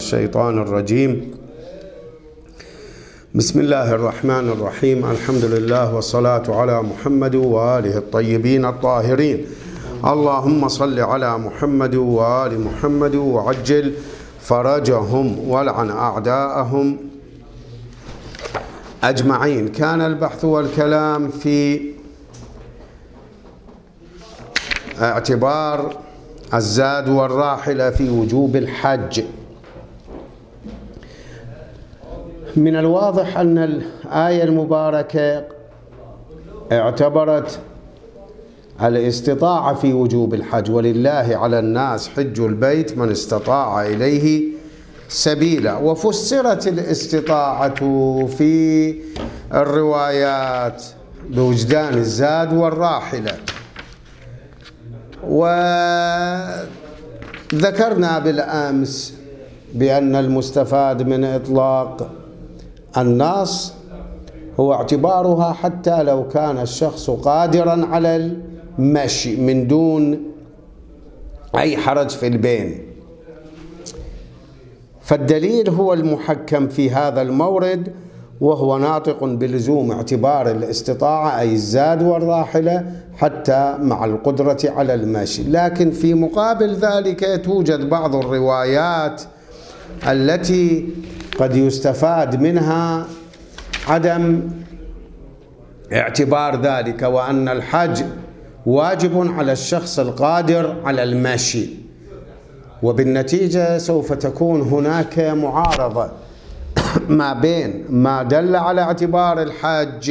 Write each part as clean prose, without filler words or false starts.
الشيطان الرجيم. بسم الله الرحمن الرحيم. الحمد لله والصلاة على محمد وآله الطيبين الطاهرين. اللهم صل على محمد وآل محمد وعجل فرجهم والعن أعداءهم أجمعين. كان البحث والكلام في اعتبار الزاد والراحلة في وجوب الحج. من الواضح أن الآية المباركة اعتبرت الاستطاعة في وجوب الحج، ولله على الناس حج البيت من استطاع إليه سبيلا، وفسرت الاستطاعة في الروايات بوجدان الزاد والراحلة. وذكرنا بالأمس بأن المستفاد من إطلاق النص هو اعتبارها حتى لو كان الشخص قادرا على المشي من دون أي حرج في البين، فالدليل هو المحكم في هذا المورد، وهو ناطق بلزوم اعتبار الاستطاعة أي الزاد والراحلة حتى مع القدرة على المشي. لكن في مقابل ذلك توجد بعض الروايات التي قد يستفاد منها عدم اعتبار ذلك، وأن الحج واجب على الشخص القادر على المشي، وبالنتيجة سوف تكون هناك معارضة ما بين ما دل على اعتبار الحج،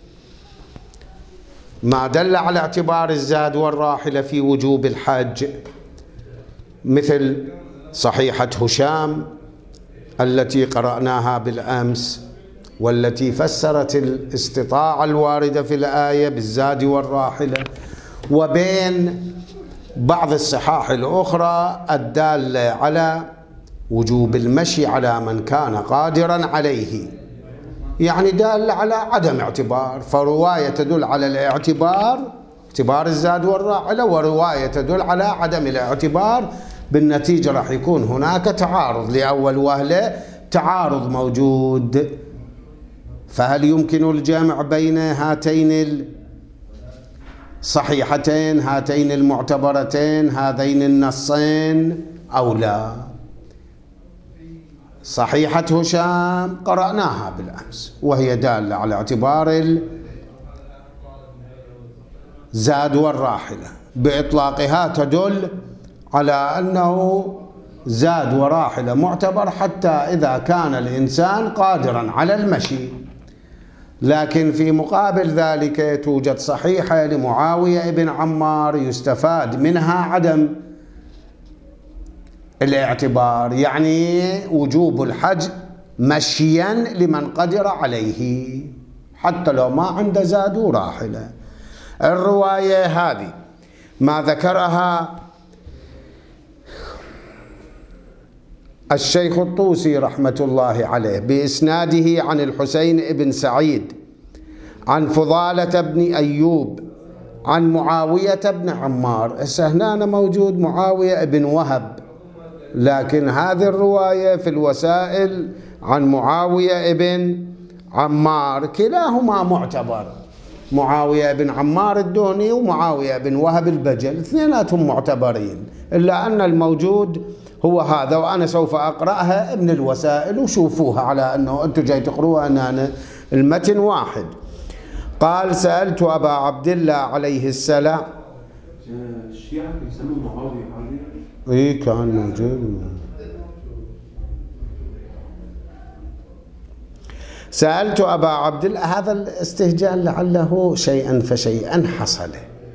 ما دل على اعتبار الزاد والراحلة في وجوب الحج، مثل صحيحة هشام التي قرأناها بالأمس، والتي فسرت الاستطاعة الواردة في الآية بالزاد والراحلة، وبين بعض الصحاح الأخرى الدالة على وجوب المشي على من كان قادرا عليه، يعني دالة على عدم اعتبار. فرواية تدل على الاعتبار، اعتبار الزاد والراحلة، ورواية تدل على عدم الاعتبار. بالنتيجة راح يكون هناك تعارض، لأول وهلة تعارض موجود. فهل يمكن الجمع بين هاتين الصحيحتين، هاتين المعتبرتين، هذين النصين أو لا؟ صحيحة هشام قرأناها بالأمس، وهي دالة على اعتبار الزاد والراحلة، بإطلاقها تدل على أنه زاد وراحلة معتبر حتى إذا كان الإنسان قادرا على المشي. لكن في مقابل ذلك توجد صحيحة لمعاوية بن عمار يستفاد منها عدم الاعتبار، يعني وجوب الحج مشيا لمن قدر عليه حتى لو ما عنده زاد وراحلة. الرواية هذه ما ذكرها الشيخ الطوسي رحمة الله عليه بإسناده عن الحسين بن سعيد عن فضالة بن أيوب عن معاوية بن عمار. هنا موجود معاوية بن وهب، لكن هذه الرواية في الوسائل عن معاوية بن عمار، كلاهما معتبر، معاوية بن عمار الدهني ومعاوية بن وهب البجل، اثنيناتهم معتبرين، إلا أن الموجود هو هذا. وأنا سوف أقرأها من الوسائل وشوفوها على أنه أنتم جاي تقرؤوها أن المتن واحد. قال: سألت أبا عبد الله عليه السلام. الشيعة يسموا معاوية علي؟ إيه كان موجود. سألت أبا عبد الله، هذا الاستهجان لعله شيئا فشيئا حصل،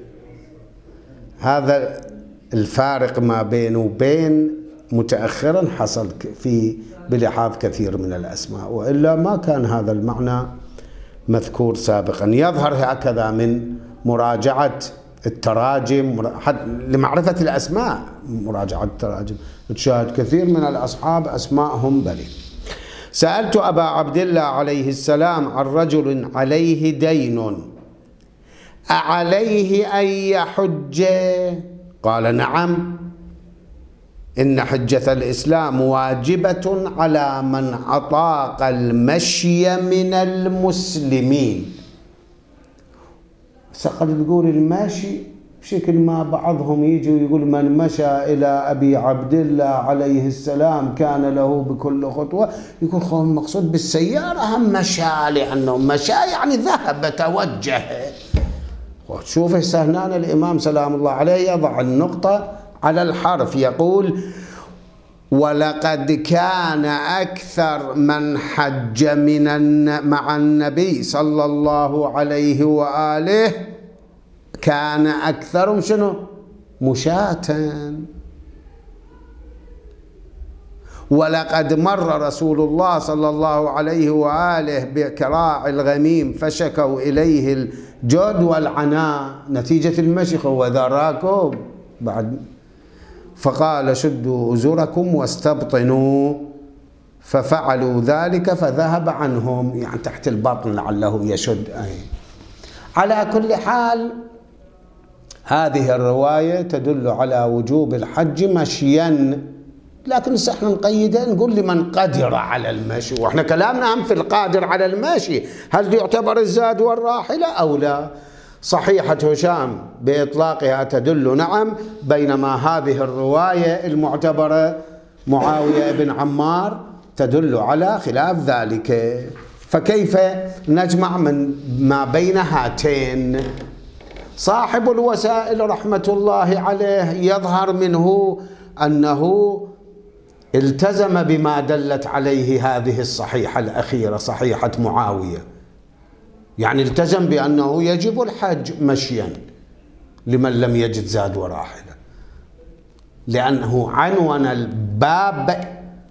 هذا الفارق ما بينه وبين متأخرا حصل في بلحاظ كثير من الأسماء، وإلا ما كان هذا المعنى مذكور سابقا. يظهر هكذا من مراجعة التراجم لمعرفة الأسماء، مراجعة التراجم تشاهد كثير من الأصحاب أسماءهم بلي. سألت أبا عبد الله عليه السلام عن رجل عليه دين أعليه أن يحج؟ قال: نعم. إن حجة الإسلام واجبة على من أطاق المشي من المسلمين. قد تقول الماشي بشكل ما بعضهم يجي ويقول من مشى إلى أبي عبد الله عليه السلام كان له بكل خطوة، يقول المقصود بالسيارة هم مشى، لأنه مشى يعني ذهب توجه. شوف هنا الإمام سلام الله عليه يضع النقطة على الحرف، يقول ولقد كان أكثر من حج مع النبي صلى الله عليه وآله كان أكثرهم شنو؟ مشاة. ولقد مر رسول الله صلى الله عليه وآله بكراع الغميم فشكوا إليه الجد والعناء نتيجة المشي، وذا راكب بعد، فقال شدوا أزركم واستبطنوا، ففعلوا ذلك فذهب عنهم، يعني تحت البطن لعله يشد. على كل حال هذه الرواية تدل على وجوب الحج مشيا، لكن احنا نقيده نقول لمن قدر على المشي، واحنا كلامنا هم في القادر على المشي، هل يعتبر الزاد والراحلة أو لا؟ صحيحة هشام بإطلاقها تدل نعم، بينما هذه الرواية المعتبرة معاوية بن عمار تدل على خلاف ذلك. فكيف نجمع من ما بين هاتين؟ صاحب الوسائل رحمة الله عليه يظهر منه أنه التزم بما دلت عليه هذه الصحيحة الأخيرة صحيحة معاوية، يعني التزم بأنه يجب الحج مشيا لمن لم يجد زاد وراحلة، لأنه عنون الباب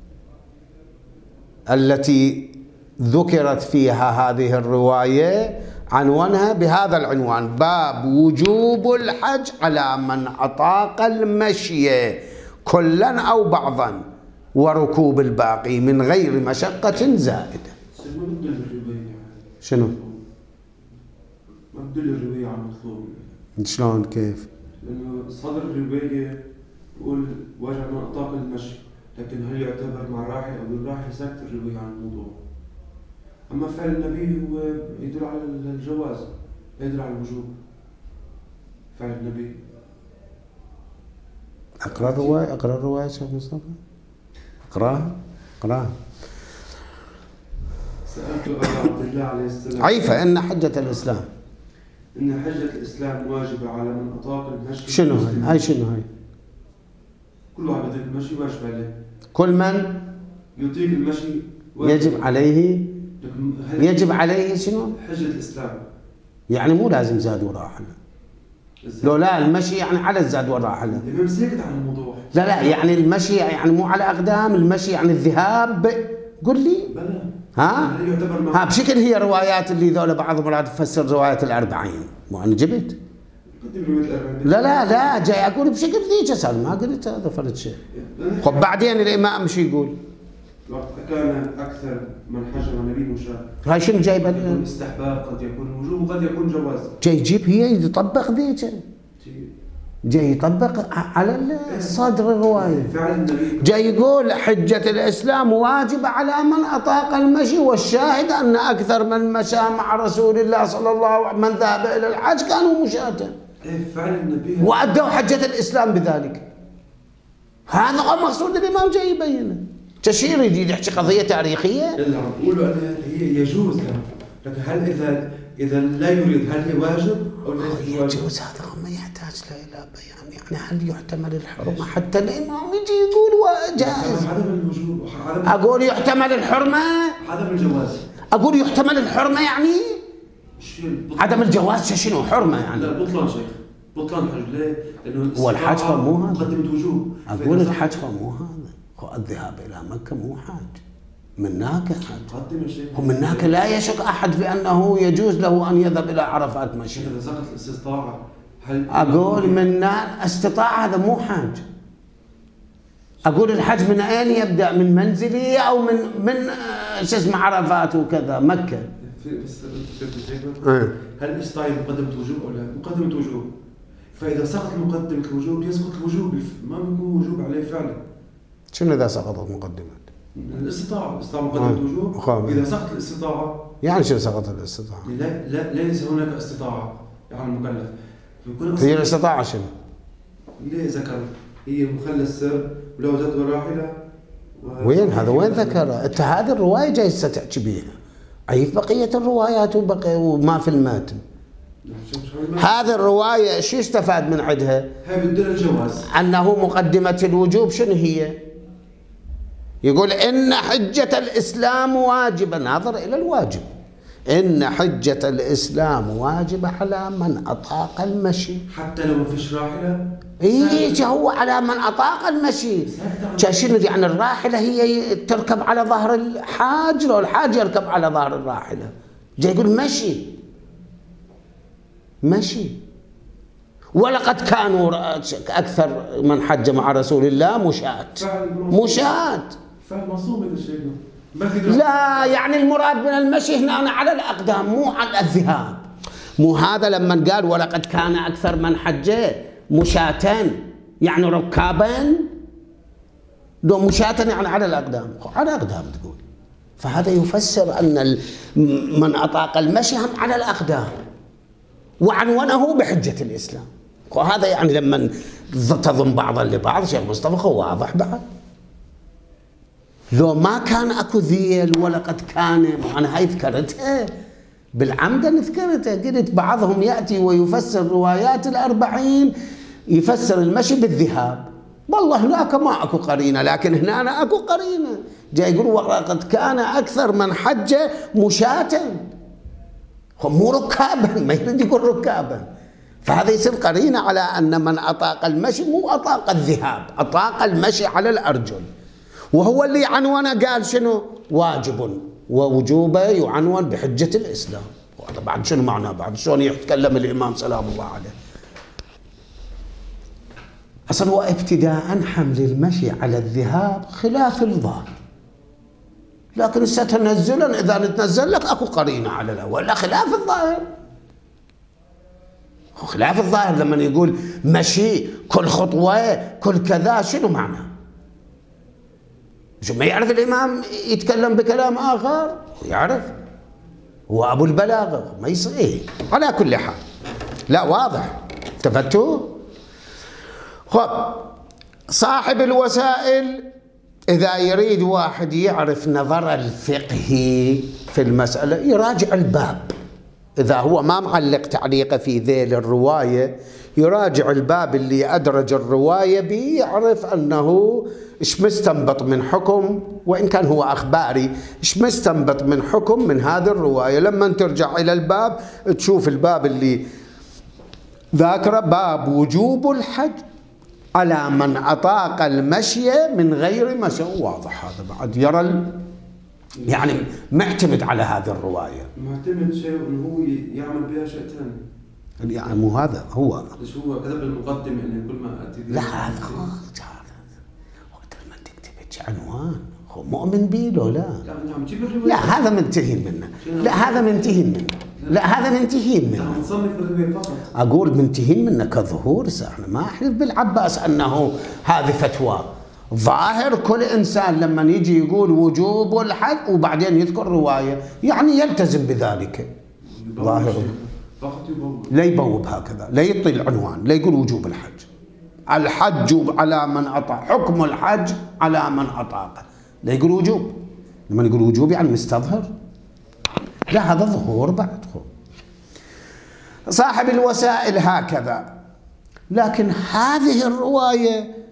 التي ذكرت فيها هذه الرواية، عنوانها بهذا العنوان: باب وجوب الحج على من أطاق المشي كلا أو بعضا وركوب الباقي من غير مشقة زائدة. شنو؟ ما تدل الرواية على المطلوب. شلون كيف؟ لأنه صدر الرواية يقول واجب من أطاق المشي، لكن هل يعتبر مع الراحل أو الراحل سكت الرواية عن الموضوع؟ أما فعل النبي هو يدل على الجواز، لا يدل على الوجوب. فعل النبي. أقرأ الرواية شيخ مصطفى؟ اقرأها. سألت أبا عبد الله عليه السلام عيفة إن حجة الإسلام، إن حجة الإسلام واجبة على من أطاق المشي. شنو هاي؟ شنو هاي؟ كل واحد يطيق المشي واجب عليه. كل من يطيق المشي يجب عليه شنو؟ حجة الإسلام. يعني مو لازم زاد وراحلة. لو لا المشي يعني على الزاد والراحلة. الإمام ساكت عن الموضوع. لا يعني المشي يعني مو على أقدام، المشي يعني الذهاب. قل لي. بلى. ها بشكل هي روايات اللي ذولا بعض المرات تفسر روايات الأربعين، مو أنا جبت. لا جاي أقول بشكل ذيك أسأل، ما قلت هذا فرد شيء. خب بعدين الإمام شو يقول؟ كان أكثر من حج النبي مشاة. هاي شنو جايبه؟ يكون استحباب، قد يكون وجوب، وقد يكون جواز. جاي يجيب هي يطبق ذيك، جاي يطبق على صدر الرواية. فعل النبي جاي يقول حجة الإسلام واجبة على من أطاق المشي، والشاهد أن أكثر من مشى مع رسول الله صلى الله عليه وسلم من ذهب إلى الحج كانوا مشاة. فعل النبي وأدوا حجة الإسلام بذلك. هذا هو مقصود الإمام جاي يبينه. تشير يجي يحكي قضية تاريخية؟ اللي عم تقولوا أنها هي يجوز له، لكن هل إذا لا يريد هل هي واجب أو ليس واجب؟ يجوز، هذا ما يحتاج إلى بيان، يعني هل يحتمل الحرمة حتى الإمام يجي يقول جائز؟ عدم الوجوب. أقول يحتمل الحرمة؟ عدم الجواز. أقول يحتمل الحرمة يعني؟ عدم الجواز شنو حرمة يعني؟ لا بطلان شيخ، بطلان حج. ليه؟ لأنه هو الحج مو هذا. مقدمة وجوب. أقول الحج مو هذا، الذهاب إلى مكة مو حج، من هناك حج. ومن هناك لا يشك أحد بأنه يجوز له أن يذهب إلى عرفات مشي. إذا سقط الاستطاعة أقول من استطاع هذا مو حج. أقول الحج من أين يبدأ؟ من منزلي أو من شو اسمه عرفات وكذا مكة. هل الاستطاعة مقدمة وجوب أو لا؟ مقدمة وجوب. فإذا سقط مقدمة الوجوب يسقط الوجوب، ما بيكون وجوب عليه فعلا. شنو إذا سقطت مقدمة؟ الاستطاعة مقدمة وجوب. إذا سقطت الاستطاعة يعني شنو سقطت الاستطاعة؟ لا ليس هناك استطاعة على المكلف. هي الاستطاعة شنو؟ ليه ذكر هي مخلص سر ولو زاد الراحلة وين هذا وين ذكر؟ أنت هذه الرواية جايز تحكي بيها. عيف بقية الروايات وما في المتن. هذه الرواية شو استفاد من عندها؟ هاي بتدل الجواز. أنه مقدمة الوجوب شنو هي؟ يقول إن حجة الإسلام واجبة، ناظر إلى الواجب، إن حجة الإسلام واجبة على من أطاق المشي حتى لو ما فيش راحلة. إيه هو على من أطاق المشي. شنو يعني الراحلة هي تركب على ظهر الحاج، لو الحاج يركب على ظهر الراحلة. جاي يقول مشي. ولقد كانوا أكثر من حج مع رسول الله مشاة. فالمصوم الشيء. لا يعني المراد من المشي هنا على الأقدام مو على الذهاب. مو هذا لما قال ولقد كان أكثر من حج مشاة يعني ركابا، لو مشاة يعني على الأقدام، على الأقدام تقول. فهذا يفسر أن من أطاق المشي هم على الأقدام وعنونه بحجة الإسلام. وهذا يعني لما تضم بعضا لبعض شيخ مصطفى هو واضح بعد. لو ما كان اكو ذيل ولقد كان، انا هاي ذكرتها بالعمد، ذكرتها قلت بعضهم ياتي ويفسر روايات الأربعين يفسر المشي بالذهاب. والله هناك ما اكو قرينه، لكن هنا أنا اكو قرينه. جاي يقول ولقد كان اكثر من حج مشاة، مو ركابا، ما يريد يقول ركابا. فهذا يصير قرينه على ان من اطاق المشي مو اطاق الذهاب، اطاق المشي على الارجل. وهو اللي عنونه قال شنو؟ واجب، ووجوبه يعنون بحجة الإسلام. وهذا بعد شنو معناه؟ بعد شلون يتكلم الإمام سلام الله عليه؟ أصلا هو ابتداء حمل المشي على الذهاب خلاف الظاهر، لكن ستنزلا إذا نتنزل لك أكو قرينة على الأول، لا خلاف الظاهر. خلاف الظاهر لما يقول مشي كل خطوة كل كذا، شنو معناه؟ شو ما يعرف الإمام يتكلم بكلام آخر؟ يعرف، هو أبو البلاغة ما يصير. على كل حال لا واضح، التفتوا. خب صاحب الوسائل إذا يريد واحد يعرف نظر الفقهي في المسألة يراجع الباب. إذا هو ما معلق تعليقه في ذيل الرواية يراجع الباب اللي أدرج الرواية به، يعرف أنه إيش مستنبط من حكم، وإن كان هو أخباري، إيش مستنبط من حكم من هذه الرواية. لما ترجع إلى الباب تشوف الباب اللي ذاكره باب وجوب الحج على من أطاق المشي من غير مشي. واضح هذا بعد يرى يعني معتمد على هذه الرواية، معتمد شيء انه هو يعمل بها شيء ثاني. يعني مو هذا هو ليش هو كتب المقدمة يعني كل ما اتي لا هذا وقت ما تكتب عنوان هو مؤمن به لو لا لا هذا منتهين منه، لا هذا منتهين منه، لا هذا منتهين منه. نصنف الرواية فقط. اقول منتهين منه كظهور. احنا ما احلف بالعباس انه هذه فتوى. ظاهر كل إنسان لما يجي يقول وجوب الحج وبعدين يذكر رواية يعني يلتزم بذلك. ظاهر لا يبوب هكذا، لا يعطي العنوان، لا يقول وجوب الحج. الحج على من أطاق، حكم الحج على من أطاق، لا يقول وجوب. لما يقول وجوب يعني مستظهر، لا هذا ظهور بعد. صاحب الوسائل هكذا. لكن هذه الرواية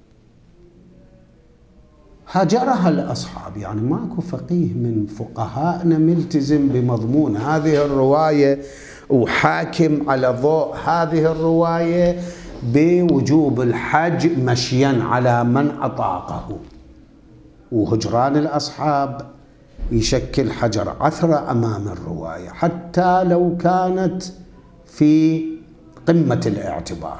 هجرها الأصحاب، يعني ماكو فقيه من فقهائنا ملتزم بمضمون هذه الرواية وحاكم على ضوء هذه الرواية بوجوب الحج مشيا على من أطاقه. وهجران الأصحاب يشكل حجر عثرة أمام الرواية حتى لو كانت في قمة الاعتبار.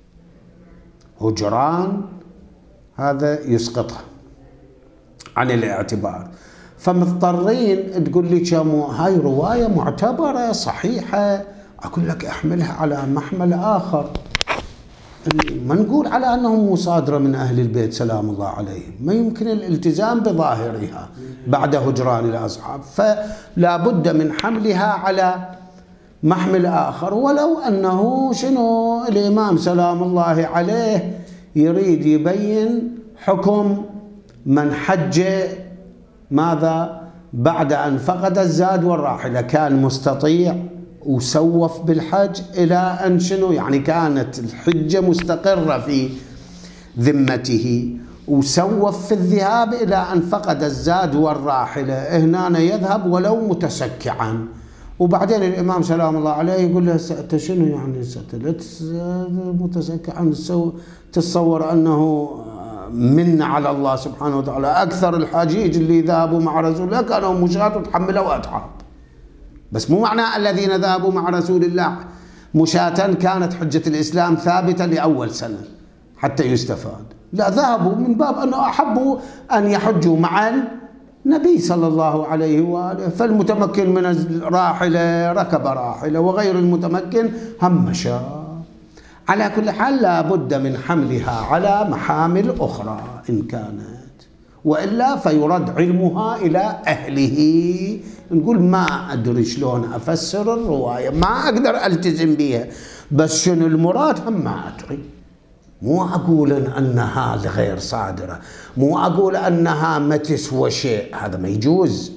هجران هذا يسقطها عن الاعتبار. فمضطرين تقول لي كم هاي رواية معتبرة صحيحة، أقول لك احملها على محمل آخر. ما نقول على أنهم مصادرة من أهل البيت سلام الله عليهم، ما يمكن الالتزام بظاهرها بعد هجران الأصحاب، فلا بد من حملها على محمل آخر، ولو أنه شنو الإمام سلام الله عليه يريد يبين حكم من حج ماذا بعد أن فقد الزاد والراحلة، كان مستطيع وسوف بالحج إلى أن شنو يعني كانت الحجة مستقرة في ذمته، وسوف في الذهاب إلى أن فقد الزاد والراحلة، هنا يذهب ولو متسكعا. وبعدين الإمام سلام الله عليه يقول له أنت شنو يعني متسكعا، تتصور أنه من على الله سبحانه وتعالى، أكثر الحجيج اللي ذهبوا مع رسول الله كانوا مشاة وتحملوا أتعاب، بس مو معنى الذين ذهبوا مع رسول الله مشاة كانت حجة الإسلام ثابتة لأول سنة حتى يستفاد، لا، ذهبوا من باب أنه أحبوا أن يحجوا مع النبي صلى الله عليه وآله، فالمتمكن من الراحلة ركب راحلة وغير المتمكن هم مشى. على كل حال لا بد من حملها على محامل أخرى إن كانت، وإلا فيرد علمها إلى أهله. نقول ما أدري شلون أفسر الرواية، ما أقدر ألتزم بها، بس شنو المراد هم ما أدري. مو أقول أنها غير صادرة، مو أقول أنها ما تسوى شيء، هذا ما يجوز.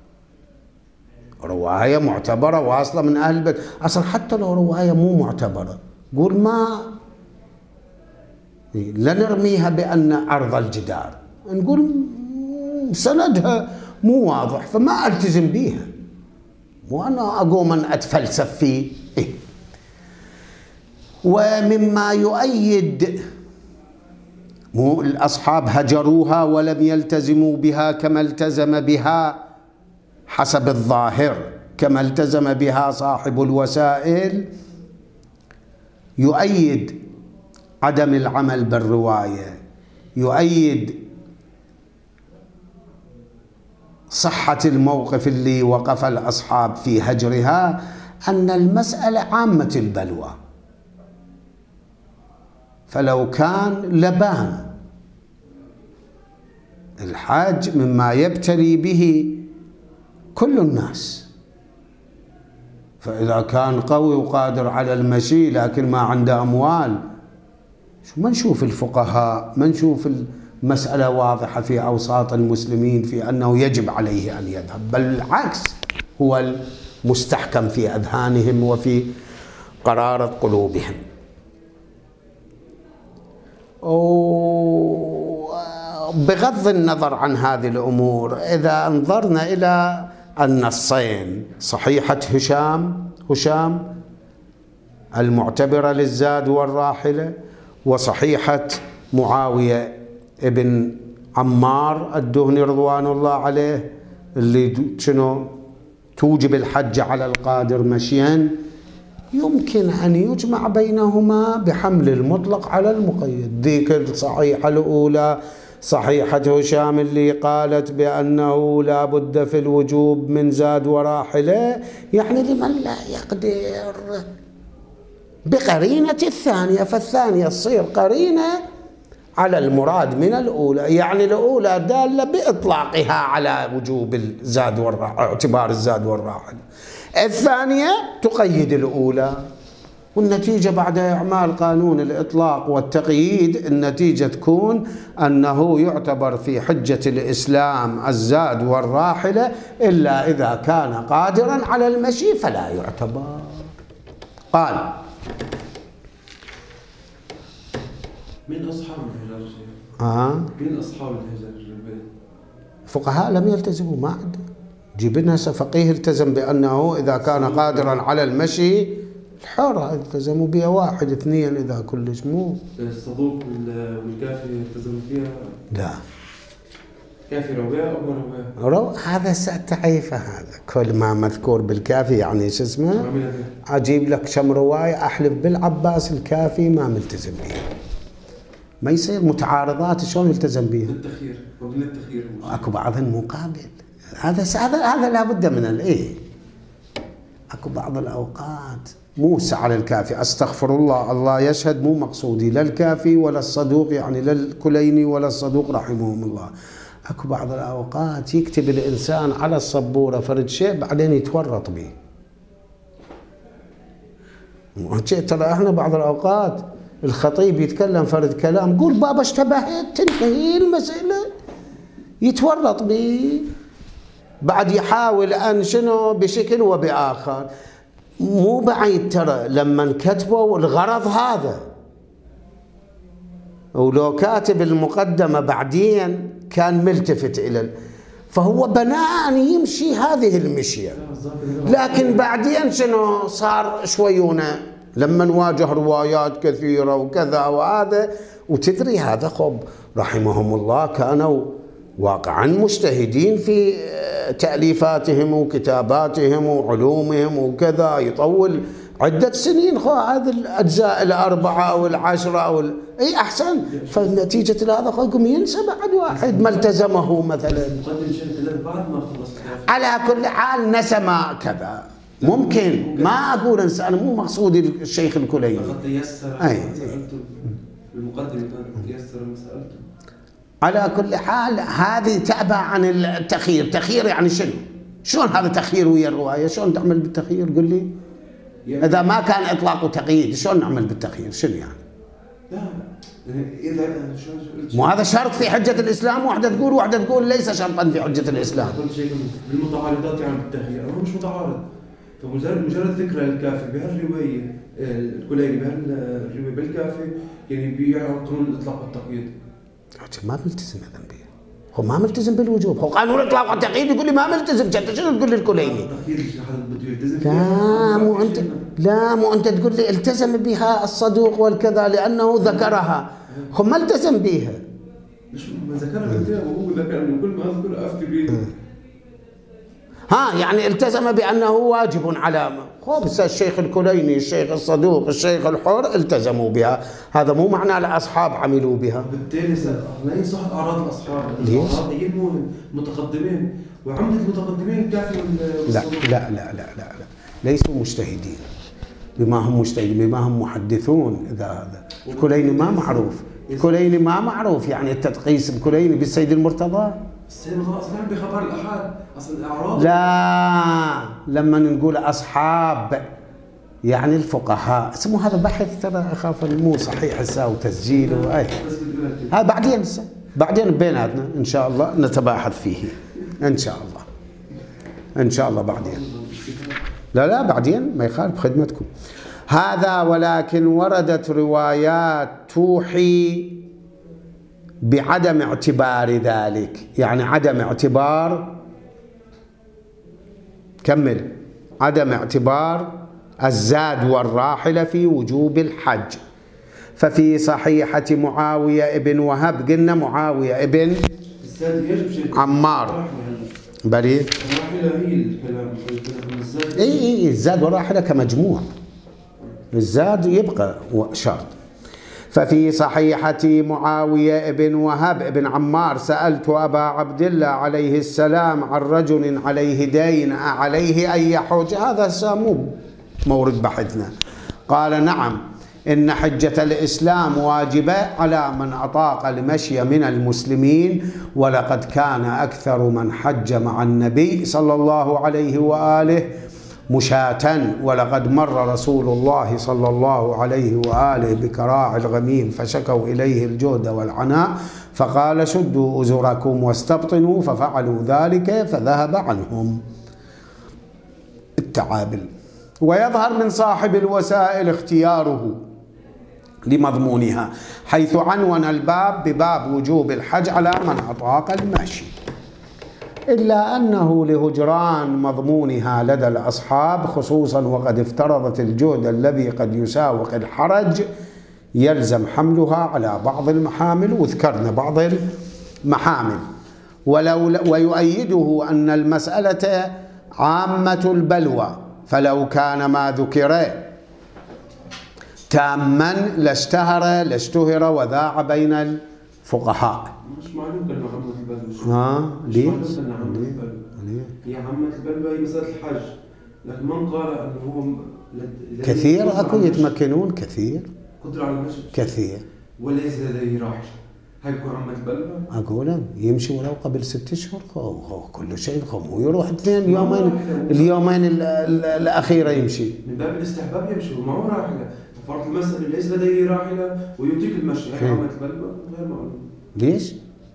رواية معتبرة واصلة من أهل البيت، أصلا حتى لو رواية مو معتبرة قول ما لا نرميها بأن عرض الجدار، نقول سندها مو واضح فما ألتزم بيها، وأنا أقوم أن أتفلسف فيه. ومما يؤيد مو الأصحاب هجروها ولم يلتزموا بها كما التزم بها حسب الظاهر، كما التزم بها صاحب الوسائل، يؤيد عدم العمل بالرواية، يؤيد صحة الموقف اللي وقف الأصحاب في هجرها، أن المسألة عامة البلوى، فلو كان لبان الحاج مما يبتلي به كل الناس، فإذا كان قوي وقادر على المشي لكن ما عنده أموال، ما نشوف الفقهاء، ما نشوف المسألة واضحة في أوساط المسلمين في أنه يجب عليه أن يذهب، بل العكس هو المستحكم في أذهانهم وفي قرارة قلوبهم. بغض النظر عن هذه الأمور، إذا انظرنا إلى النصين، صحيحة هشام المعتبرة للزاد والراحلة، وصحيحة معاوية ابن عمار الدهني رضوان الله عليه اللي شنو توجب الحج على القادر مشيا، يمكن أن يجمع بينهما بحمل المطلق على المقيد. ذيك الصحيحة الأولى صحيحة هشام اللي قالت بأنه لا بد في الوجوب من زاد وراحلة، يعني لمن لا يقدر، بقرينة الثانية، فالثانية تصير قرينة على المراد من الأولى، يعني الأولى دالة بإطلاقها على وجوب الزاد والراحلة، اعتبار الزاد والراحلة، الثانية تقيد الأولى، والنتيجة بعد إعمال قانون الإطلاق والتقييد النتيجة تكون أنه يعتبر في حجة الإسلام الزاد والراحلة إلا إذا كان قادرا على المشي فلا يعتبر. قال من أصحاب الهجر؟ من أصحاب الهجر؟ فقهاء لم يلتزموا، ما عندهم. جيب لنا فقيه التزم بأنه إذا كان قادرا على المشي الحارة التزموا بها، 1 2 إذا كلش مو. الصدوق والكافي التزموا فيها؟ لا. كافي رواية أو رواية؟ هذا تعريفه، هذا كل ما مذكور بالكافي يعني شو اسمه؟ أجيب لك كم رواية أحلف بالعباس الكافي ما ملتزم بها. ما يصير متعارضات شلون يلتزم بها؟ التخيير ومن التخيير اكو بعض المقابل، هذا لا بد من اكو بعض الاوقات موسى على الكافي، أستغفر الله، الله يشهد مو مقصودي لا الكافي ولا الصدوق، يعني لا الكليني ولا الصدوق رحمهم الله. أكو بعض الأوقات يكتب الإنسان على السبورة فرد شيء بعدين يتورط به. ترى احنا بعض الأوقات الخطيب يتكلم فرد كلام قول بابا اشتبهت تنتهي المسألة، يتورط به بعد يحاول أن شنو بشكل وبآخر. مو بعيد ترى لما كتبوا الغرض هذا، ولو كاتب المقدمة بعدين كان ملتفت إلى فهو بناء أن يمشي هذه المشية. لكن بعدين شنو صار شويونه لما نواجه روايات كثيرة وكذا وهذا، وتدري هذا خب رحمهم الله كانوا واقعا مجتهدين في تأليفاتهم وكتاباتهم وعلومهم وكذا، يطول عدة سنين هذه الأجزاء الأربعة أو العشرة أو أي أحسن، فنتيجة هذا خلكم ينسى بعد واحد ما التزمه مثلا. على كل حال نسى كذا ممكن، ما أقول أنسى، أنا مو مقصودي الشيخ الكليني. أي المقدمة تيسر مسألته. على كل حال هذه تأبى عن التخيير. تخيير يعني شنو؟ شلون هذا تخيير ويا الرواية؟ شلون تعمل بالتخيير؟ قل لي. إذا ما كان إطلاق تقييد شلون نعمل بالتخيير؟ شنو يعني؟ لا إذا مو هذا شرط في حجة الإسلام، واحدة تقول ليس شرطا في حجة الإسلام. كل شيء بالمتعارضات يعني بالتخيير، هو مش متعارض. فمجرد ذكر الكافي بهالرواية الكليني بهالرواية بالكافي يعني بيعرف قانون الإطلاق والتقييد. ما ملتزم إذا به، هو ما ملتزم بالوجوب، هو قانون الإطلاق والتقييد يقول لي ما ملتزم، أنت شنو تقول لي الكليني؟ لا مو أنت تقول لي التزم بها الصدوق والكذا لأنه ذكرها، هو ما التزم بها. مش ما ذكرها كثير وهو ذكر إنه كل ما أذكر أفتي به. يعني التزم بأنه واجب على خبز الشيخ الكليني، الشيخ الصدوق، الشيخ الحر التزموا بها، هذا مو معنى الأصحاب عملوا بها. بالتالي لا يصح أعراض الأصحاب. ليش؟ المتقدمين وعمدة المتقدمين الكافي لا ليسوا مجتهدين بما هم مجتهدين، بما هم محدثون. إذا هذا الكليني ما معروف، الكليني ما معروف يعني التدقيس الكليني بالسيد المرتضى. السيد المرتضى أصلا بخبر الأحاد أصل الأعراض. لا لما نقول أصحاب يعني الفقهاء، اسمه هذا بحث ترى أخاف مو صحيح هسه وتسجيله. أي هذا بعدين بيناتنا إن شاء الله نتباحث فيه إن شاء الله بعدين. لا بعدين ما يخالف خدمتكم هذا. ولكن وردت روايات توحي بعدم اعتبار ذلك، يعني عدم اعتبار، كمل، عدم اعتبار الزاد والراحلة في وجوب الحج. ففي صحيحة معاوية ابن وهب، قلنا معاوية ابن عمار بريد. اي الزاد والراحلة كمجموع، الزاد يبقى شرط. ففي صحيحة معاوية ابن وهب ابن عمار سألت أبا عبد الله عليه السلام عن رجل عليه دين عليه أن يحج، هذا سامو مورد بحثنا. قال نعم، إن حجة الإسلام واجبة على من أطاق المشي من المسلمين، ولقد كان أكثر من حج مع النبي صلى الله عليه وآله مشاة، ولقد مر رسول الله صلى الله عليه وآله بكراع الغميم فشكوا إليه الجهد والعناء فقال شدوا أزركم واستبطنوا، ففعلوا ذلك فذهب عنهم التعابل. ويظهر من صاحب الوسائل اختياره لمضمونها، حيث عنون الباب بباب وجوب الحج على من أطاق المشي، إلا أنه لهجران مضمونها لدى الأصحاب، خصوصا وقد افترضت الجهد الذي قد يساوق الحرج يلزم حملها على بعض المحامل، وذكرنا بعض المحامل. ويؤيده أن المسألة عامة البلوى، فلو كان ما ذكر تاما لاشتهر وذاع بين الفقهاء. مش معلوم كلمة عامة البلوى. ليه؟ هي عامة البلوى هي مسألة الحج، لكن من قال أنه هو كثير اكو يتمكنون كثير قدرة على المشي كثير وليس لديه راحلة. هاي بكون عم تبلغ اقول يمشي ولو قبل 6 اشهر كل شيء مو يروح 2 يومين اليومين الاخيره يمشي من باب الاستحباب يمشي ومعه راحلة. ففرض المسألة ليس لديه راحلة ويطيق المشي، هاي عم تبلغ غير معلوم. ليش؟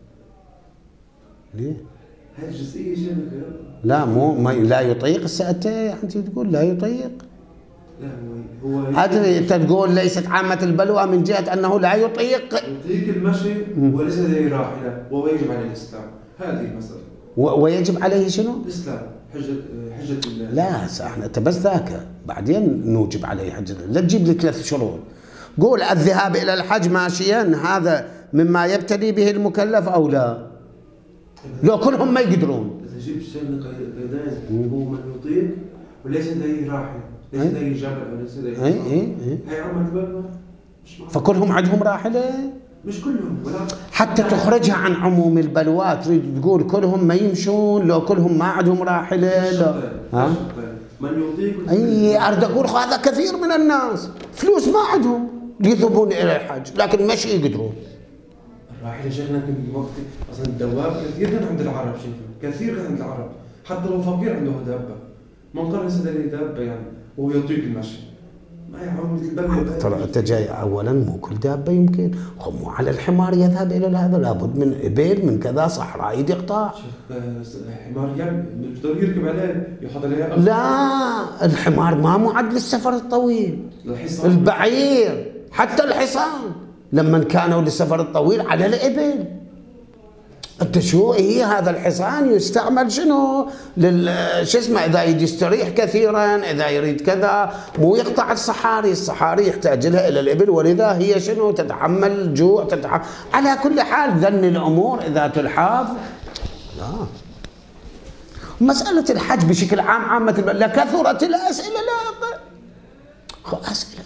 ليه؟ هاي الجزئية شيء لا مو ما لا يطيق انت تقول لا يطيق. لا هو أدري أنت تقول ليست عامة البلوى من جهة أنه لا يطيق المشي وليس لديه راحلة ويجب عليه الإسلام. هذه المسألة. ويجب عليه شنو؟ الإسلام حجة الله. لا احنا بس ذاك بعدين نوجب عليه حجة. لا تجيب لي 3 شروط. قول الذهاب إلى الحج ماشيا هذا مما يبتلي به المكلف أو لا؟ لو كلهم ما يقدرون. إذا جبت شيء من قيدين هو من يطيق وليس لديه راحلة. ليس لديه جبل وليس لديه هي عم تبلغ. فكلهم عندهم راحلة؟ مش كلهم ولا حتى تخرجها عن عموم البلوى تريد تقول كلهم ما يمشون لو كلهم ما عندهم راحلة لا. من يطيق أريد أقول هذا كثير من الناس فلوس ما عندهم يذهبون إلى الحج لكن مش يقدرون. الراحلة شيخنا كان وقت أصلا الدواب كثير كان عند العرب شيخنا كثير كان عند العرب حتى لو فقير عنده دابة ما مضطر يسد لي دابة يعني وهو يطيق المشي. ما يعود البلد ترى أنت جاي أولا مو كل دابة يمكن هم على الحمار يذهب إلى هذا لابد من إبل من كذا صحراء يقطع. حمار يقدر يركب عليه يحط عليه لا الحمار ما معد للسفر الطويل. البعير حتى الحصان لما كانوا للسفر الطويل على الإبل. انت شو هي هذا الحصان يستعمل شنو شو اسمه اذا يريد يستريح كثيرا اذا يريد كذا مو يقطع الصحاري يحتاج لها الى الابل ولذا هي شنو تتحمل الجوع على كل حال ذن الامور اذا تلحظ. لا مساله الحج بشكل عام عامه لكثرت الاسئله لا اسئله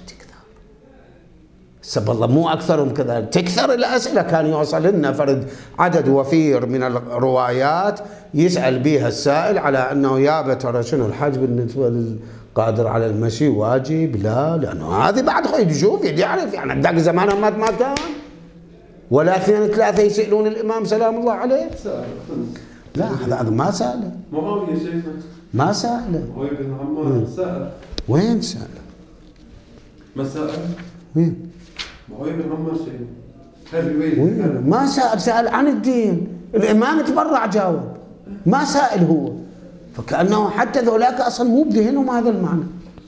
سب الله مو أكثرهم كذا تكثر الأسئلة. كان يوصل لنا فرد عدد وفير من الروايات يسأل بها السائل على أنه يا ترى شنو الحج بالنسبة للقادر على المشي واجب لا لأنه هذه بعد خير يشوف يعرف يعني ذاك زمانه ما كان ولا 2 3 يسألون الإمام سلام الله عليه. لا هذا ما سأله معاوية شيخنا ما سأله معاوية بن عمار سأل. وين سأله؟ ما سأل؟ وين؟ معاوية بن عمار شيخنا ما سأل عن الدين. الإمام تبرع جاوب ما سائل هو فكأنه حتى ذولاك أصلا مو بذهنهم هذا المعنى.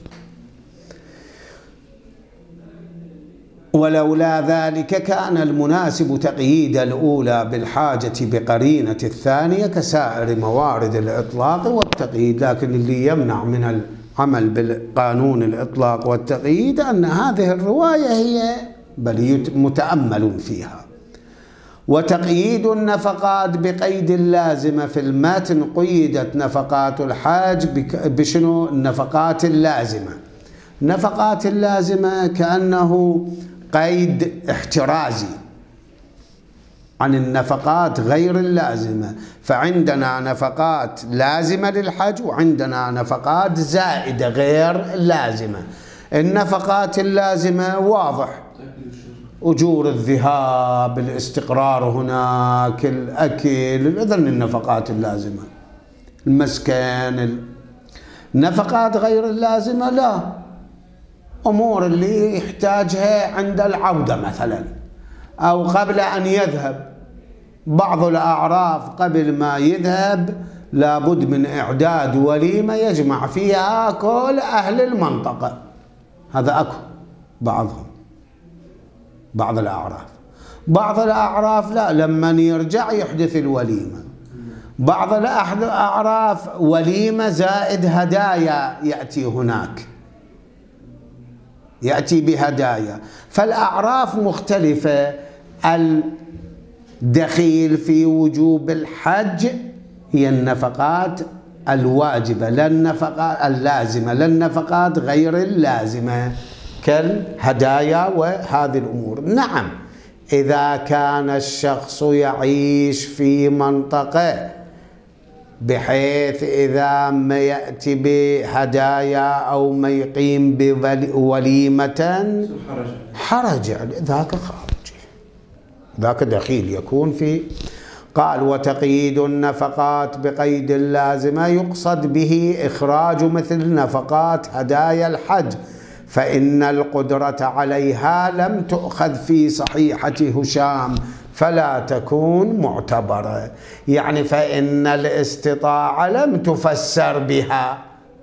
ولولا ذلك كان المناسب تقييد الأولى بالحاجة بقرينة الثانية كسائر موارد الإطلاق والتقييد. لكن اللي يمنع من العمل بالقانون الإطلاق والتقييد أن هذه الرواية هي بل متأمل فيها. وتقييد النفقات بقيد اللازمة في المتن قيدت نفقات الحاج بشنو النفقات اللازمة. نفقات اللازمة كأنه قيد احترازي عن النفقات غير اللازمة. فعندنا نفقات لازمة للحج وعندنا نفقات زائدة غير لازمة. النفقات اللازمة واضح أجور الذهاب الاستقرار هناك الأكل إذن النفقات اللازمة المسكن. النفقات غير اللازمة لا أمور اللي يحتاجها عند العودة مثلا أو قبل أن يذهب. بعض الأعراف قبل ما يذهب لابد من إعداد وليمة يجمع فيها كل أهل المنطقة. هذا أكو بعض الأعراف. بعض الأعراف لا لما يرجع يحدث الوليمة. بعض الأعراف وليمة زائد هدايا يأتي هناك يأتي بهدايا. فالأعراف مختلفة. الدخيل في وجوب الحج هي النفقات الواجبة لا النفقات اللازمة لا النفقات غير اللازمة كالهدايا وهذه الأمور. نعم إذا كان الشخص يعيش في منطقة بحيث إذا ما يأتي بهدايا أو ما يقيم بوليمة حرج، ذاك خارج، ذاك دخيل يكون في. قال: وتقييد النفقات بقيد اللازمة يقصد به إخراج مثل نفقات هدايا الحج، فإن القدرة عليها لم تؤخذ في صحيحة هشام فلا تكون معتبرة. يعني فإن الاستطاعة لم تفسر بها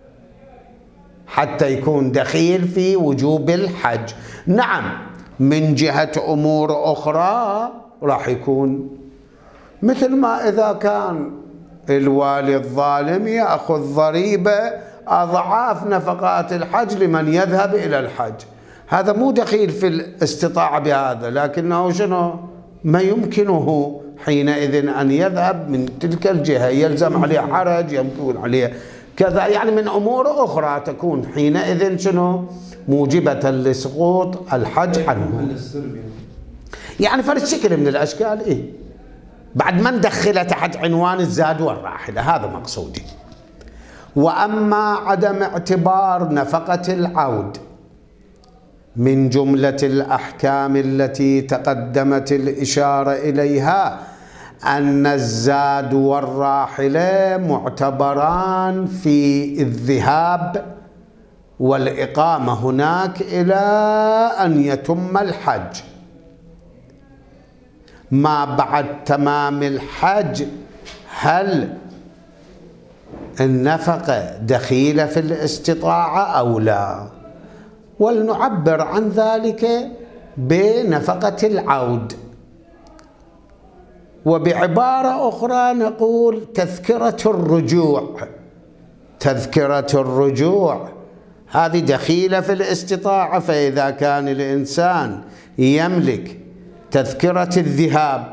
حتى يكون دخيل في وجوب الحج. نعم، من جهة أمور أخرى راح يكون مثل ما إذا كان الوالي الظالم يأخذ ضريبة أضعاف نفقات الحج لمن يذهب إلى الحج، هذا مو دخيل في الاستطاعة بهذا، لكنه شنو؟ ما يمكنه حينئذ أن يذهب من تلك الجهة، يلزم عليه حرج، يكون عليه كذا، يعني من أمور أخرى تكون حينئذ شنو؟ موجبة لسقوط الحج عنه. يعني فرد شكل من الأشكال إيه؟ بعد ما ندخله تحت عنوان الزاد والراحلة، هذا مقصودي. وأما عدم اعتبار نفقة العود من جملة الأحكام التي تقدمت الإشارة إليها، أن الزاد والراحلة معتبران في الذهاب والإقامة هناك إلى أن يتم الحج. ما بعد تمام الحج هل النفقة دخيلة في الاستطاعة أو لا؟ ولنعبر عن ذلك بنفقة العود، وبعبارة أخرى نقول تذكرة الرجوع. تذكرة الرجوع هذه دخيلة في الاستطاعة، فإذا كان الإنسان يملك تذكرة الذهاب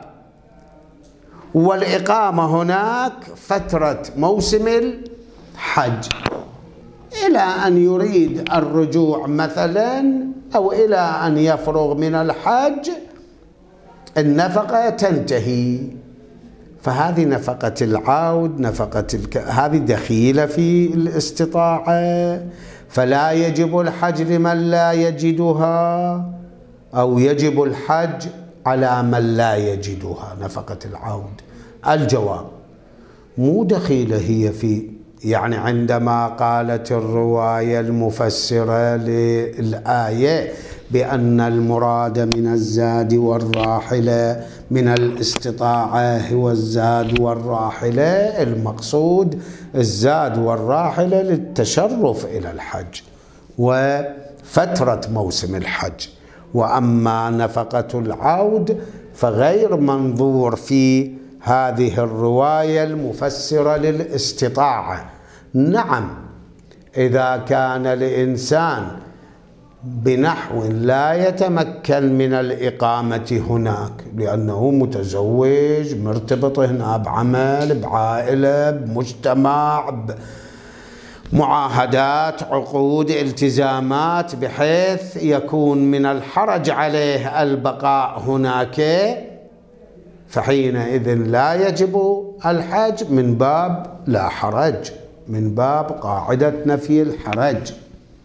والإقامة هناك فترة موسم الحج إلى أن يريد الرجوع مثلا، أو إلى أن يفرغ من الحج، النفقة تنتهي، فهذه نفقة العود، هذه دخيلة في الاستطاعة، فلا يجب الحج لمن لا يجدها، أو يجب الحج على من لا يجدها نفقة العود. الجواب: مو دخيلة هي في، يعني عندما قالت الرواية المفسرة للآية بأن المراد من الزاد والراحلة من الاستطاعة هو الزاد والراحلة، المقصود الزاد والراحلة للتشرف إلى الحج وفترة موسم الحج. وأما نفقة العود فغير منظور في هذه الرواية المفسرة للاستطاعة. نعم، إذا كان الإنسان بنحو لا يتمكن من الإقامة هناك لأنه متزوج، مرتبط هنا بعمل، بعائلة، بمجتمع، معاهدات، عقود، التزامات، بحيث يكون من الحرج عليه البقاء هناك، فحينئذ لا يجب الحج من باب لا حرج، من باب قاعدة نفي الحرج،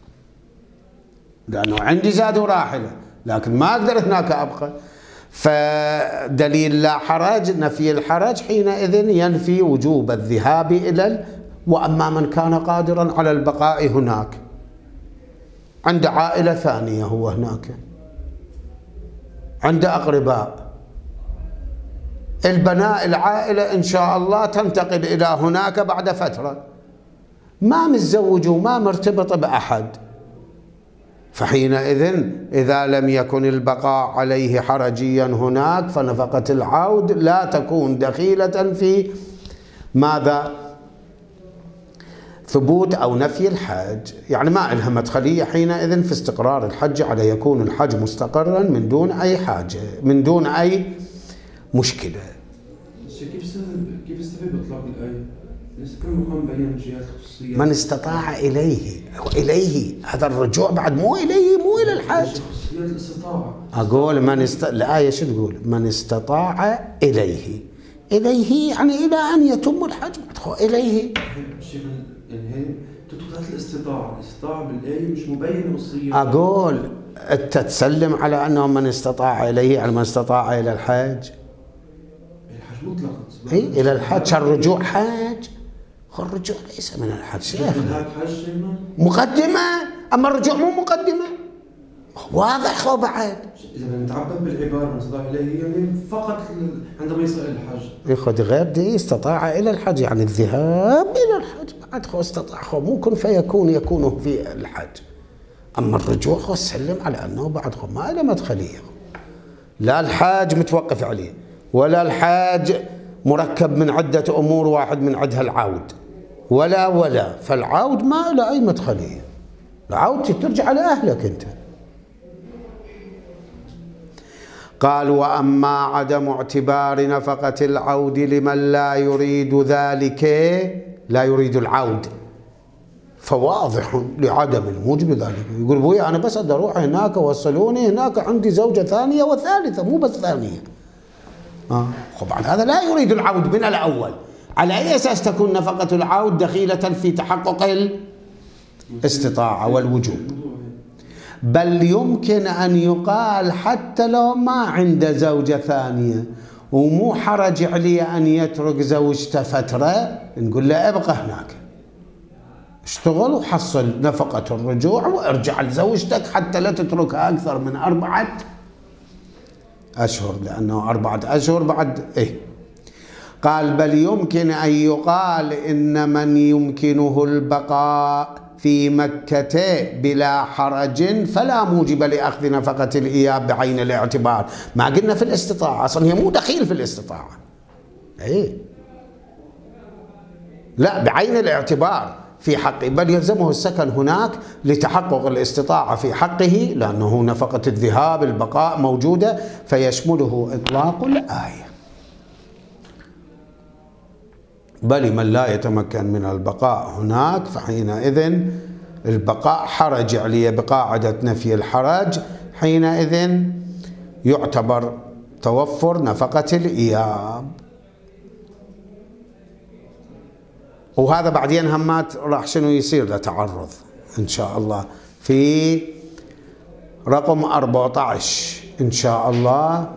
لأنه عندي زاد وراحلة لكن ما أقدر هناك أبقى، فدليل لا حرج نفي الحرج حينئذ ينفي وجوب الذهاب إلى وأما من كان قادرا على البقاء هناك، عند عائلة ثانية هو هناك، عند أقرباء، البناء العائلة إن شاء الله تنتقل إلى هناك بعد فترة، ما متزوج وما مرتبط بأحد، فحينئذ إذا لم يكن البقاء عليه حرجيا هناك فنفقة العود لا تكون دخيلة في ماذا؟ ثبوت أو نفي الحج، يعني ما لها مدخلية حينئذ في استقرار الحج على يكون الحج مستقرا من دون أي حاجة، من دون أي مشكلة. كيف استفيد بإطلاق الآية؟ ليس كل مقام بين الجهات الخصوصية. من استطاع إليه هذا الرجوع بعد مو إليه، مو إلى الحج. الاستطاعة. أقول الآية شو تقول؟ من استطاع إليه، إليه يعني إلى أن يتم الحج إليه. شيخ يعني هي تدخل الاستطاعة بالآية مش مبينة بالصيغة. أقول أنت تسلم على أنه من استطاع إليه على من استطاع إلى الحج. الحج مطلقا. إيه إلى الحج. الرجوع حج. الرجوع ليس من الحج. مقدمة. أما الرجوع مو مقدمة. واضح هو بعد. إذا نتعبد بالعبارة من استطاع إليه يعني فقط عندما يصل إلى الحج. ياخذ غير دي استطاع إلى الحج يعني الذهاب إلى الحج بعد خو استطاع خو ممكن فيكون يكون في الحج. أما الرجوع خو سلم على أنه بعد خو ما له مدخلية. لا الحاج متوقف عليه ولا الحاج مركب من عدة أمور واحد من عدها العود ولا فالعود ما له أي مدخلية. العود ترجع على أهلك أنت. قال وأما عدم اعتبار نفقة العود لمن لا يريد ذلك لا يريد العود فواضح لعدم الموجب ذلك. يقول ابوي أنا بس أروح هناك وصلوني هناك عندي زوجة ثانية وثالثة مو بس ثانية. بعد هذا لا يريد العود من الأول. على أي أساس تكون نفقة العود دخيلة في تحقق الاستطاعة والوجوب؟ بل يمكن أن يقال حتى لو ما عنده زوجة ثانية ومو حرج عليه أن يترك زوجته فترة نقول له ابقى هناك اشتغل وحصل نفقة الرجوع وارجع لزوجتك حتى لا تتركها أكثر من 4 أشهر لأنه 4 أشهر بعد قال بل يمكن أن يقال إن من يمكنه البقاء في مكة بلا حرج فلا موجب لأخذ نفقة الإياب بعين الاعتبار. ما قلنا في الاستطاعة أصلا هي مو دخيل في الاستطاعة. لا بعين الاعتبار في حقه بل يلزمه السكن هناك لتحقق الاستطاعة في حقه لأنه نفقة الذهاب البقاء موجودة فيشمله إطلاق الآية. بل من لا يتمكن من البقاء هناك فحينئذ البقاء حرج عليه بقاعدة نفي الحرج حينئذ يعتبر توفر نفقة الإياب. وهذا بعدين همات راح شنو يصير لتعرض إن شاء الله في رقم 14 إن شاء الله.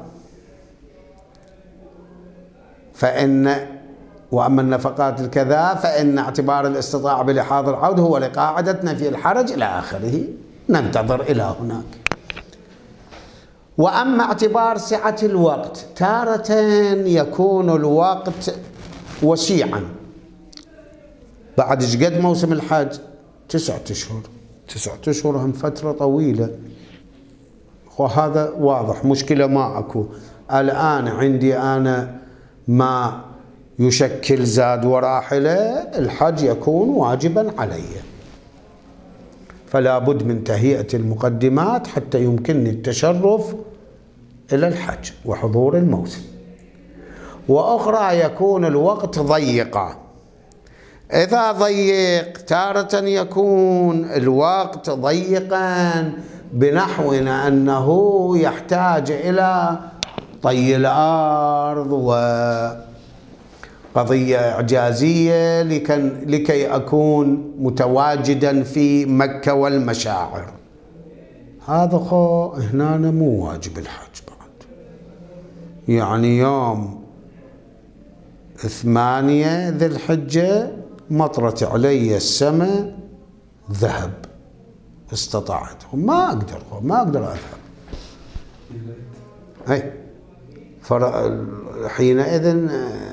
فإن وأما النفقات الكذا فإن اعتبار الاستطاعة بلحاظ العود هو لقاعدة نفي الحرج إلى آخره. ننتظر إلى هناك. وأما اعتبار سعة الوقت تارة يكون الوقت وسيعا بعد قد موسم الحج 9 أشهر. 9 أشهر هم فترة طويلة وهذا واضح مشكلة ما أكو. الآن عندي أنا ما يشكل زاد وراحلة الحج يكون واجبا علي فلا بد من تهيئة المقدمات حتى يمكنني التشرف إلى الحج وحضور الموسم. وأخرى يكون الوقت ضيقا. إذا ضيق تارة يكون الوقت ضيقا بنحو أنه يحتاج إلى طي الأرض وقضية إعجازية لكي أكون متواجدا في مكة والمشاعر. هذا هنا مو واجب الحج بعد. يعني يوم 8 ذي الحجة مطرت علي السماء ذهب استطعت ما أقدر أذهب. حينئذ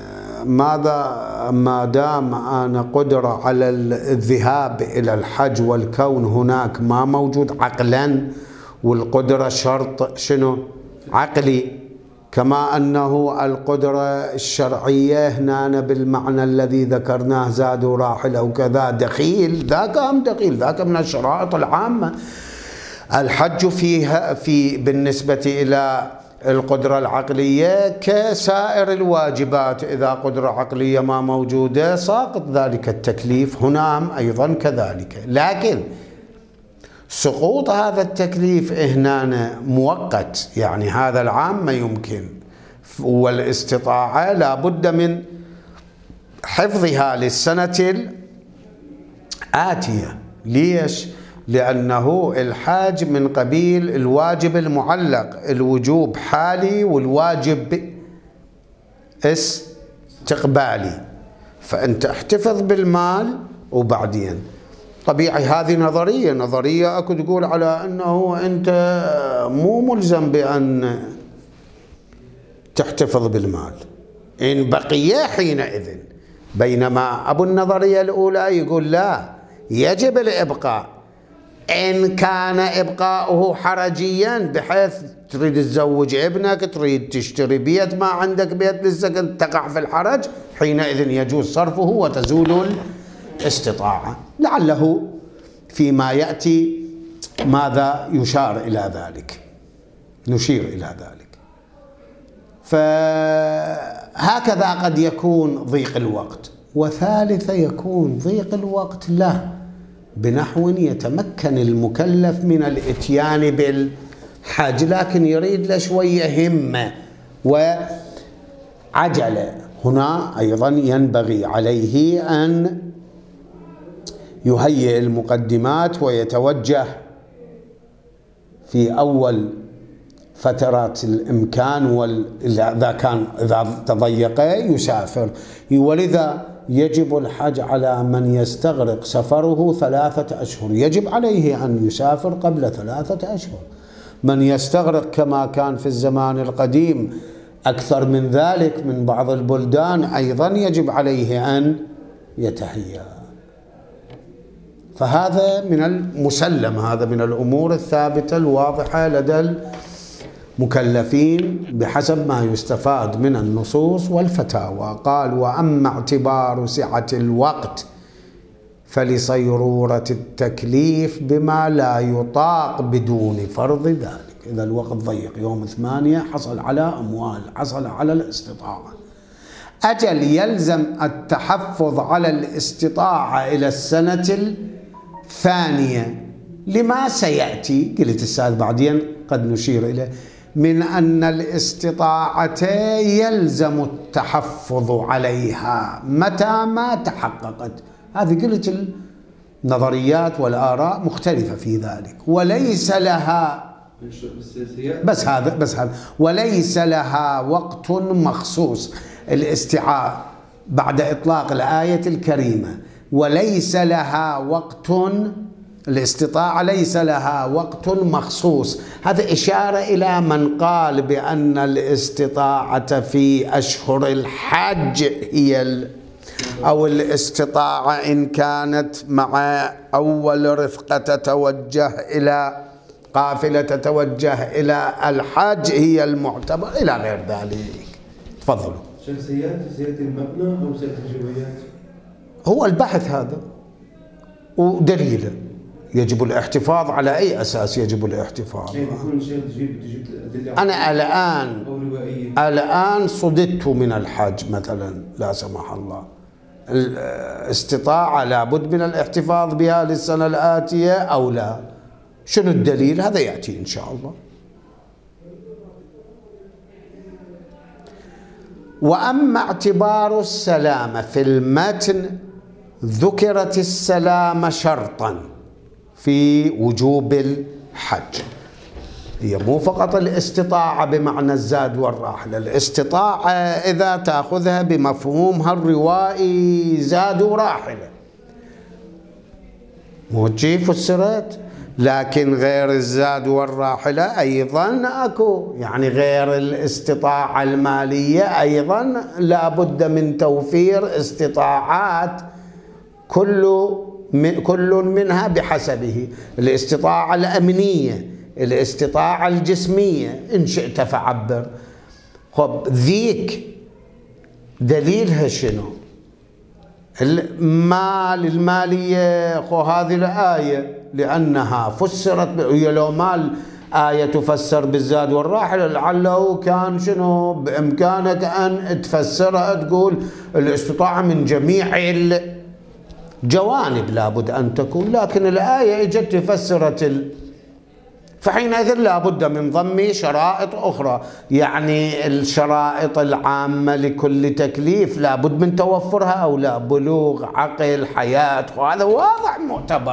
ما دام أنا قدرة على الذهاب إلى الحج والكون هناك ما موجود عقلا والقدرة شرط شنو عقلي كما أنه القدرة الشرعية هنا بالمعنى الذي ذكرناه زاد وراحلة وكذا دخيل ذاك هم دخيل ذاك من الشرائط العامة. الحج فيها بالنسبة إلى القدرة العقلية كسائر الواجبات إذا قدرة عقلية ما موجودة ساقط ذلك التكليف هنا أيضا كذلك. لكن سقوط هذا التكليف هنا مؤقت يعني هذا العام ما يمكن والاستطاعة لا بد من حفظها للسنة الآتية. ليش؟ لأنه الحاج من قبيل الواجب المعلق، الوجوب حالي والواجب استقبالي، فأنت احتفظ بالمال وبعدين طبيعي. هذه نظرية أكو تقول على أنه أنت مو ملزم بأن تحتفظ بالمال إن بقي حينئذ، بينما أبو النظرية الأولى يقول لا، يجب الإبقاء إن كان إبقاؤه حرجيا بحيث تريد تزوج ابنك، تريد تشتري بيت، ما عندك بيت للسكن، تقع في الحرج، حينئذ يجوز صرفه وتزول الاستطاعة. لعله فيما يأتي ماذا يشار إلى ذلك، نشير إلى ذلك. فهكذا قد يكون ضيق الوقت. وثالثة يكون ضيق الوقت له بنحو يتمكن المكلف من الاتيان بالحج، لكن يريد له شوية همة وعجلة. هنا أيضا ينبغي عليه أن يهيئ المقدمات ويتوجه في أول فترات الإمكان، إذا تضيق يسافر. ولذا يجب الحج على من يستغرق سفره 3 أشهر، يجب عليه أن يسافر قبل 3 أشهر. من يستغرق كما كان في الزمان القديم أكثر من ذلك من بعض البلدان، أيضا يجب عليه أن يتهيأ. فهذا من المسلم، هذا من الأمور الثابتة الواضحة لدى المكلفين بحسب ما يستفاد من النصوص والفتاوى. قال: وأما اعتبار سعة الوقت فلصيرورة التكليف بما لا يطاق بدون فرض ذلك. إذا الوقت ضيق، يوم 8 حصل على أموال، حصل على الاستطاعة، أجل يلزم التحفظ على الاستطاعة إلى السنة الثانية لما سيأتي. قلت السادة بعدين قد نشير إليه من أن الاستطاعة يلزم التحفظ عليها متى ما تحققت. هذه قلت النظريات والآراء مختلفة في ذلك، وليس لها بس هذا وليس لها وقت مخصوص. الاستعاء بعد إطلاق الآية الكريمة وليس لها وقت، الاستطاعة ليس لها وقت مخصوص. هذا إشارة إلى من قال بأن الاستطاعة في أشهر الحج هي أو الاستطاعة إن كانت مع أول رفقة تتوجه إلى قافلة تتوجه إلى الحج هي المعتبر إلى غير ذلك. تفضلوا. شخصيات سيادة المبنى أو سيادة الروايات؟ هو البحث هذا ودليله. يجب الاحتفاظ على أي أساس يجب الاحتفاظ؟ أنا الآن صددت من الحج مثلا لا سمح الله، الاستطاعة لابد من الاحتفاظ بها للسنة الآتية أو لا؟ شنو الدليل؟ هذا يأتي إن شاء الله. وأما اعتبار السلامة في المتن ذكرت السلامة شرطا في وجوب الحج. هي مو فقط الاستطاعة بمعنى الزاد والراحلة، الاستطاعة إذا تأخذها بمفهومها الروائي زاد وراحلة مو تجي فسرت، لكن غير الزاد والراحلة أيضا أكو، يعني غير الاستطاعة المالية أيضا لابد من توفير استطاعات كل منها بحسبه. الاستطاعة الأمنية، الاستطاعة الجسمية، إن شئت فعبر. خب ذيك دليلها شنو؟ المالية. خو هذه الآية لأنها فسرت هي لو ما آية تفسر بالزاد والراحلة لعله كان شنو بإمكانك أن تفسرها تقول الاستطاعة من جميع الجوانب لابد أن تكون، لكن الآية اجت فسرت فحينئذ لا بد من ضم شرائط أخرى، يعني الشرائط العامة لكل تكليف لا بد من توفرها أو لا؟ بلوغ، عقل، حياة، وهذا واضح معتبر،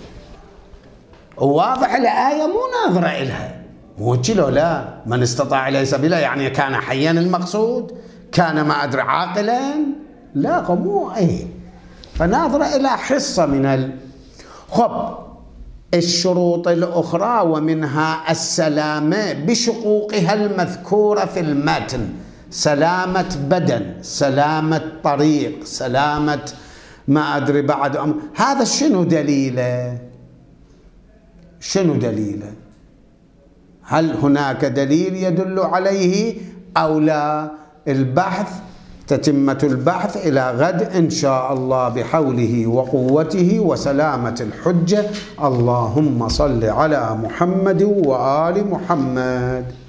واضح. الآية مو ناظرة إلها، مو لو لا من استطاع إليه سبيلا، يعني كان حيا المقصود، كان ما أدري عاقلا، لا مو فناظرة إلى حصة من خب الشروط الأخرى، ومنها السلامة بشقوقها المذكورة في المتن، سلامة بدن، سلامة طريق، سلامة ما أدري بعد هذا شنو دليله؟ شنو دليله؟ هل هناك دليل يدل عليه أو لا؟ البحث، تتمة البحث إلى غد إن شاء الله بحوله وقوته وسلامة الحجة. اللهم صل على محمد وآل محمد.